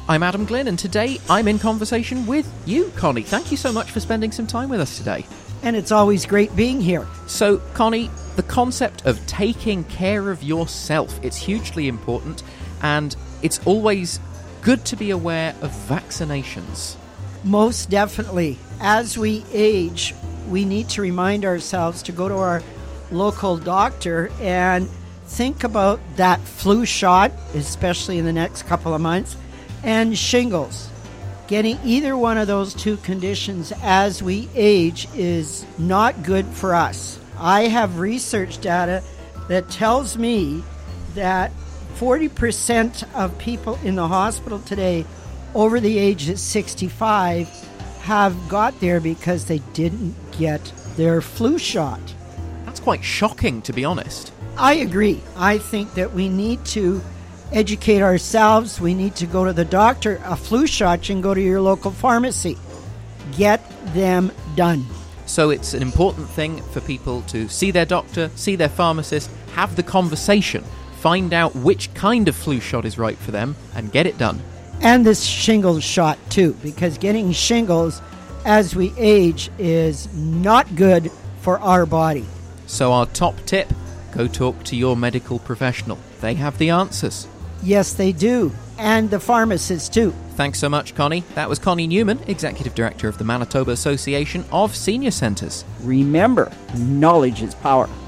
I'm Adam Glynn, and today I'm in conversation with you, Connie. Thank you so much for spending some time with us today. And it's always great being here. So, Connie, the concept of taking care of yourself, it's hugely important, and it's always good to be aware of vaccinations. Most definitely. As we age, we need to remind ourselves to go to our local doctor and think about that flu shot, especially in the next couple of months, and shingles. Getting either one of those two conditions as we age is not good for us. I have research data that tells me that 40% of people in the hospital today over the age of 65 have got there because they didn't get their flu shot. That's quite shocking, to be honest. I agree. I think that we need to educate ourselves. We need to go to the doctor. A flu shot, you can go to your local pharmacy. Get them done. So it's an important thing for people to see their doctor, see their pharmacist, have the conversation, find out which kind of flu shot is right for them, and get it done. And this shingles shot too, because getting shingles as we age is not good for our body. So our top tip, go talk to your medical professional. They have the answers. Yes, they do. And the pharmacist too. Thanks so much, Connie. That was Connie Newman, Executive Director of the Manitoba Association of Senior Centres. Remember, knowledge is power.